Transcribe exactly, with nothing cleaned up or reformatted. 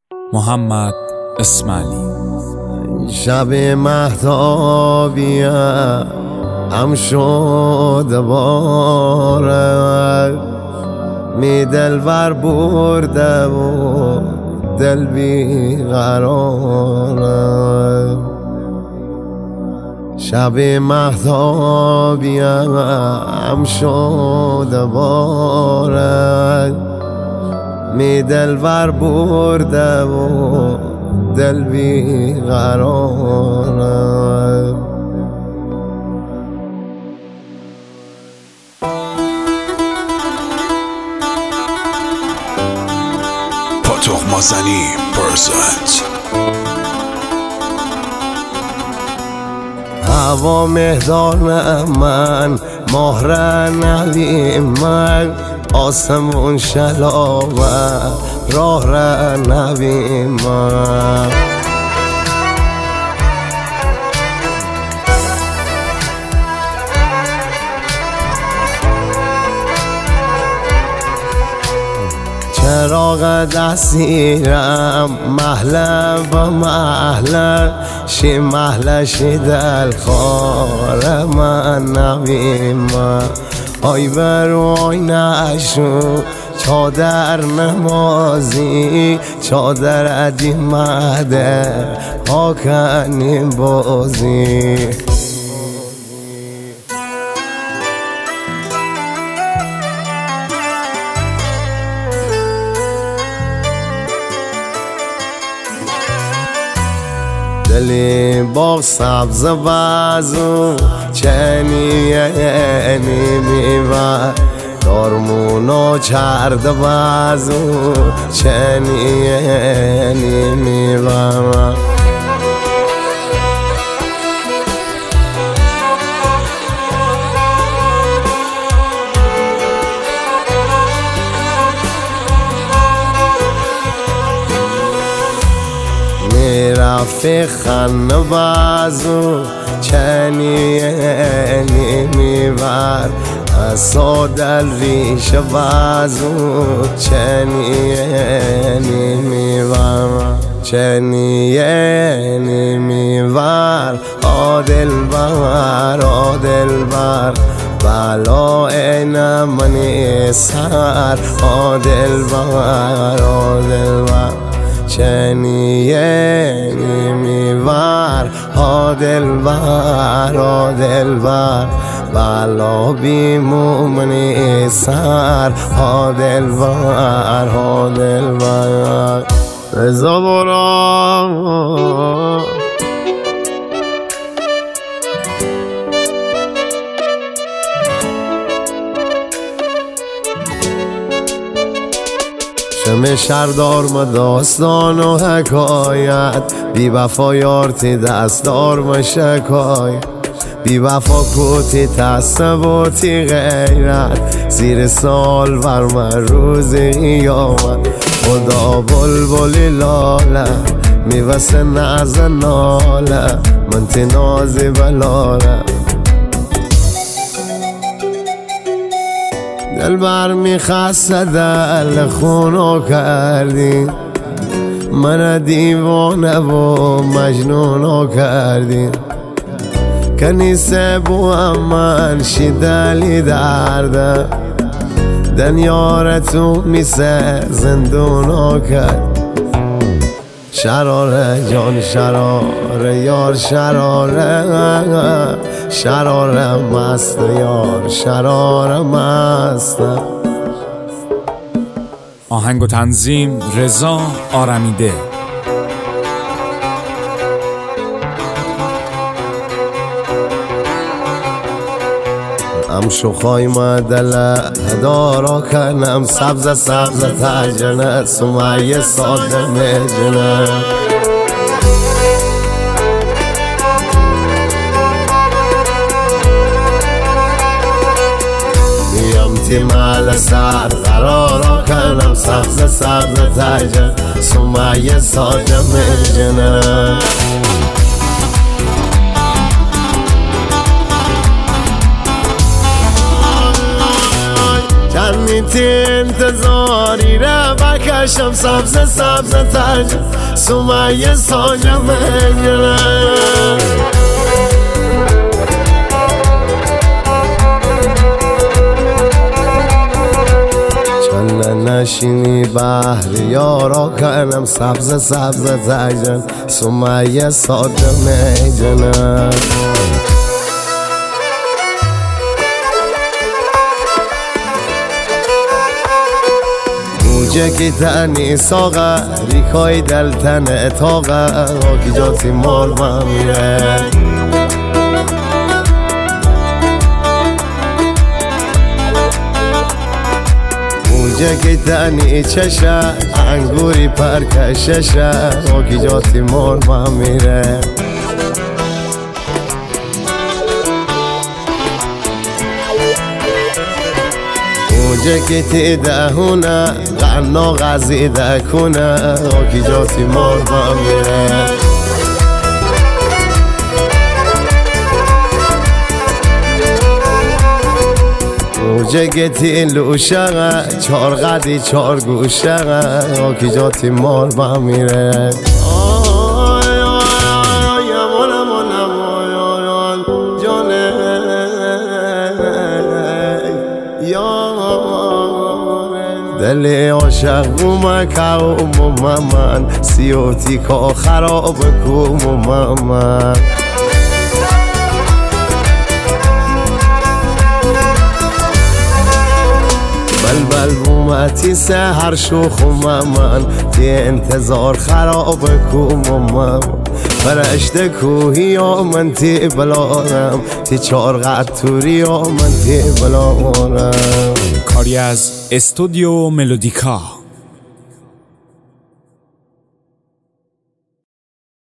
محمد اسماعیلی. شب مهتابیم هم شد باره، می دلبر برده و دل بیقراره. شب مهتابیم هم شد باره، می دلبر برده و دل بیقراره. پاتوق مازنی پرزنت. هوا مهدان من، مهر نوی من، آسمون شلاوه راه نوی من. چراغ دستیرم محله با محله، شی محله شی دل خوار من نوی من. آی برو آی نشو چادر نمازی، چادر ادی مده پاکنیم بازی. دلی باغ سبز بازو چنیه میوه، دارمونو چرد بازو چنیه میوه. رفیق خن بازو چنیه میور، اصا دل ریش بازو چنیه میور. چنیه میور آدل بر آدل بر، بلای نمانی سر آدل بر آدل بر. چنیه میور ها دلبر ها دلبر، بلا بیمومنی سر ها دلبر ها دلبر. رضا برا شم شردار ما داستان و حکایت، بی وفا یارتی دستدار ما شکایت. بی وفا کوتی تصبوتی غیرت، زیر سال ور من روزی آمد. خدا بلبلی لاله میوسه نعز ناله، من تی نازی بلاله. دل بر میخسته دل خونو کردی، من دیوانه و مجنونو کردی. کنیسه بو من شی دلی درده، دنیار تو میسه زندونو کرد. شراره جان شراره یار شراره، شراره مست یار شراره مست. آهنگ و تنظیم رضا آرمیده. ام شوخای مدله هدارا کنم، سبز سبز تجنه سمیه ساده میجنه. میم تی مال سر قرارا کنم، سبز سبز تجنه سمیه ساده میجنه. من تی انتظاری را بکشم سبز سبز تاج سمیه ساجم میگنم چند نشینی بحر یارا کنم سبز سبز تاج سمیه ساجم میگنم جکی تنی ساغه ریکای دل تن اتاقه آکی جاتی مال ما میره اونجا که تنی چشه انگوری پرکششه آکی جاتی مال ما میره اونجا که تی دهونه غنا غزیده کنه آکی جاتی مال با میره اونجا که تی لوشه چار قدی چار گوشه آکی جاتی مال با میره دلی عاشق بومه که من سیوتی که خراب کوم من بلبل بومه تی سهر شوخ من تی انتظار خراب کوم من فرشته کوهی یا من تی بلارم تی چار قد توری یا من تی بلارم کاری از استودیو ملودیکا.